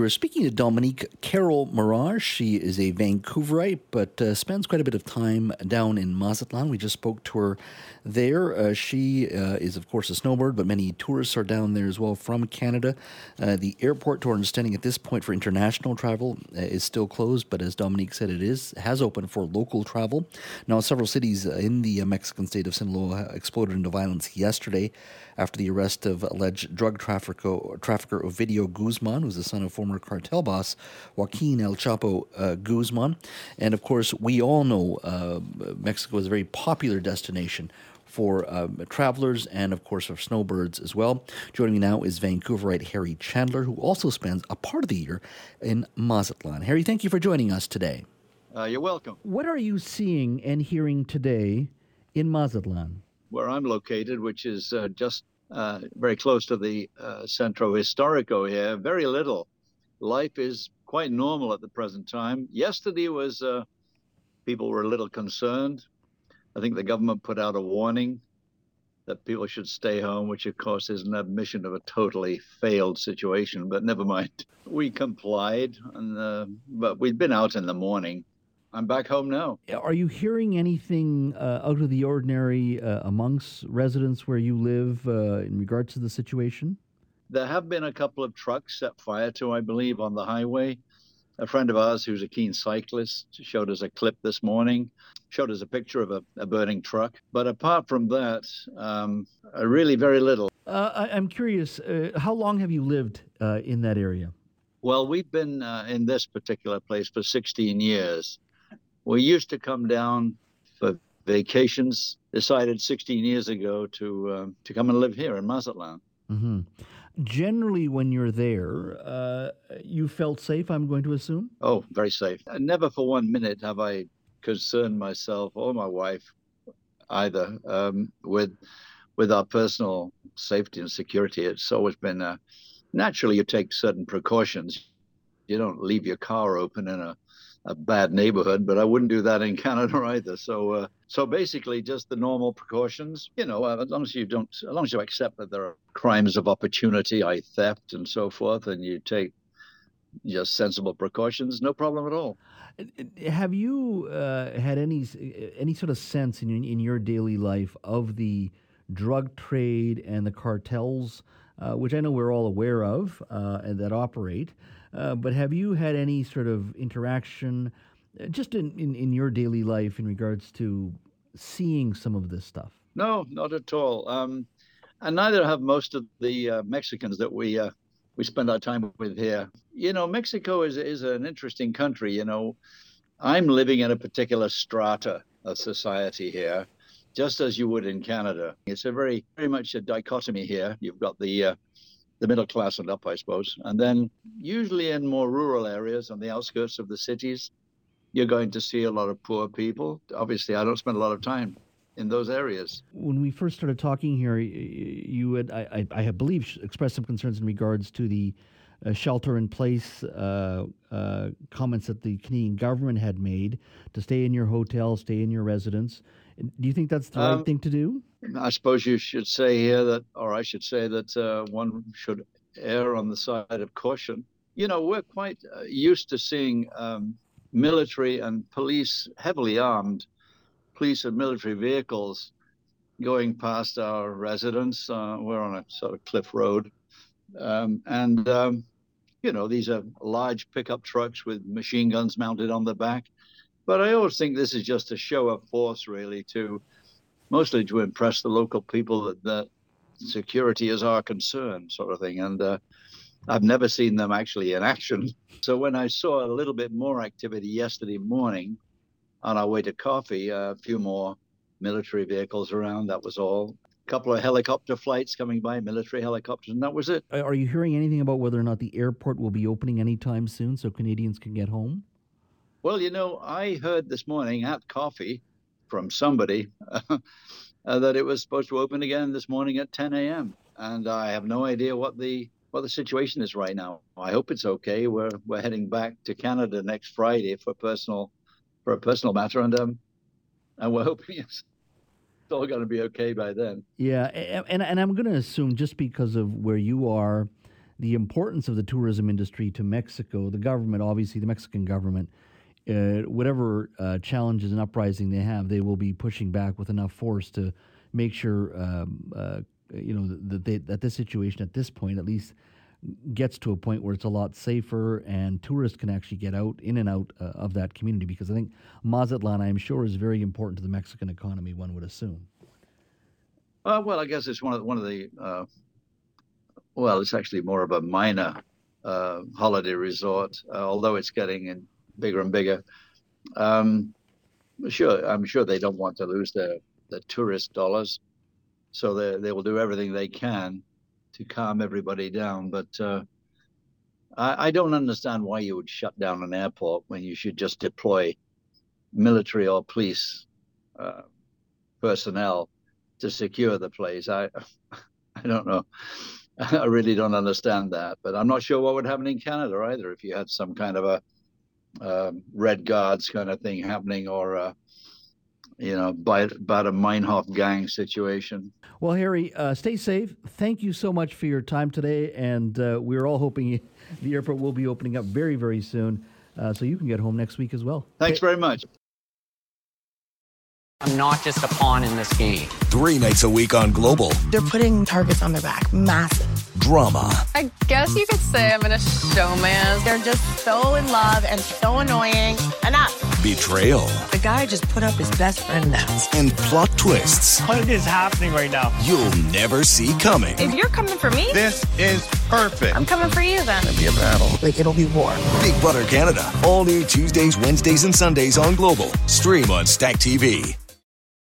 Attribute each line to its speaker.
Speaker 1: we're speaking to Dominique Carroll Mirage. She is a Vancouverite, but spends quite a bit of time down in Mazatlan. We just spoke to her there. She is, of course, a snowbird, but many tourists are down there as well from Canada. The airport, to our understanding at this point for international travel, is still closed, but as Dominique said, has opened for local travel. Now, several cities in the Mexican state of Sinaloa exploded into violence yesterday after the arrest of alleged drug trafficker Ovidio Guzman, who's the son of former cartel boss Joaquin El Chapo Guzman. And of course, we all know Mexico is a very popular destination for travelers and, of course, for snowbirds as well. Joining me now is Vancouverite Harry Chandler, who also spends a part of the year in Mazatlan. Harry, thank you for joining us today.
Speaker 2: You're welcome.
Speaker 1: What are you seeing and hearing today in Mazatlan?
Speaker 2: Where I'm located, which is just very close to the Centro Historico here, very little. Life is quite normal at the present time. Yesterday was, people were a little concerned. I think the government put out a warning that people should stay home, which of course is an admission of a totally failed situation, but never mind. We complied, but we'd been out in the morning. I'm back home now.
Speaker 1: Are you hearing anything out of the ordinary amongst residents where you live in regards to the situation?
Speaker 2: There have been a couple of trucks set fire to, I believe, on the highway. A friend of ours who's a keen cyclist showed us a clip this morning, showed us a picture of a burning truck. But apart from that, really very little.
Speaker 1: I'm curious, how long have you lived in that area?
Speaker 2: Well, we've been in this particular place for 16 years. We used to come down for vacations, decided 16 years ago to come and live here in Mazatlan.
Speaker 1: Mm-hmm. Generally, when you're there, you felt safe, I'm going to assume?
Speaker 2: Oh, very safe. Never for 1 minute have I concerned myself or my wife either with our personal safety and security. It's always been, naturally you take certain precautions. You don't leave your car open in a bad neighborhood, but I wouldn't do that in Canada either. So basically just the normal precautions, as long as you accept that there are crimes of opportunity, theft and so forth, and you take just sensible precautions, no problem at all.
Speaker 1: Have you had any sort of sense in your daily life of the drug trade and the cartels, which I know we're all aware of and that operate? But have you had any sort of interaction just in your daily life in regards to seeing some of this stuff?
Speaker 2: No, not at all. And neither have most of the Mexicans that we spend our time with here. Mexico is an interesting country. I'm living in a particular strata of society here, just as you would in Canada. It's a very, very much a dichotomy here. You've got the middle class and up, I suppose. And then usually in more rural areas on the outskirts of the cities, you're going to see a lot of poor people. Obviously, I don't spend a lot of time in those areas.
Speaker 1: When we first started talking here, you had, I believe, expressed some concerns in regards to the shelter-in-place comments that the Canadian government had made to stay in your hotel, stay in your residence. Do you think that's the right thing to do?
Speaker 2: I suppose you should say here that, or I should say that one should err on the side of caution. We're quite used to seeing military and police, heavily armed police and military vehicles going past our residence. We're on a sort of cliff road. These are large pickup trucks with machine guns mounted on the back. But I always think this is just a show of force, really, mostly to impress the local people that security is our concern, sort of thing. And I've never seen them actually in action. So when I saw a little bit more activity yesterday morning on our way to coffee, a few more military vehicles around, that was all. A couple of helicopter flights coming by, military helicopters, and that was it.
Speaker 1: Are you hearing anything about whether or not the airport will be opening anytime soon so Canadians can get home?
Speaker 2: Well, I heard this morning at coffee from somebody that it was supposed to open again this morning at 10 a.m. And I have no idea what the situation is right now. I hope it's okay. We're heading back to Canada next Friday for a personal matter, and we're hoping it's all going to be okay by then.
Speaker 1: Yeah, and I'm going to assume just because of where you are the importance of the tourism industry to Mexico, the government, obviously the Mexican government, whatever challenges and uprising they have, they will be pushing back with enough force to make sure that this situation at this point at least gets to a point where it's a lot safer and tourists can actually get in and out of that community, because I think Mazatlan, I'm sure, is very important to the Mexican economy, one would assume.
Speaker 2: Well, I guess it's one of the it's actually more of a minor holiday resort, although it's getting bigger and bigger. I'm sure they don't want to lose their tourist dollars, so they will do everything they can to calm everybody down. But I don't understand why you would shut down an airport when you should just deploy military or police personnel to secure the place. I don't know. I really don't understand that. But I'm not sure what would happen in Canada either if you had some kind of a Red Guards kind of thing happening, or about a Meinhof gang situation.
Speaker 1: Well, Harry, stay safe. Thank you so much for your time today, and we're all hoping the airport will be opening up very, very soon, so you can get home next week as well.
Speaker 2: Thanks very much.
Speaker 3: I'm not just a pawn in this game.
Speaker 4: 3 nights a week on Global.
Speaker 5: They're putting targets on their back. Massive.
Speaker 4: Drama.
Speaker 6: I guess you could say I'm in a showman.
Speaker 5: They're just so in love and so annoying. Enough.
Speaker 4: Betrayal.
Speaker 5: The guy just put up his best friend now.
Speaker 4: And plot twists.
Speaker 7: What is happening right now?
Speaker 4: You'll never see coming.
Speaker 6: If you're coming for me,
Speaker 7: This is perfect.
Speaker 6: I'm coming for you then.
Speaker 7: It'll be a battle.
Speaker 5: Like, it'll be war.
Speaker 4: Big Brother Canada. All new Tuesdays, Wednesdays, and Sundays on Global. Stream on Stack TV.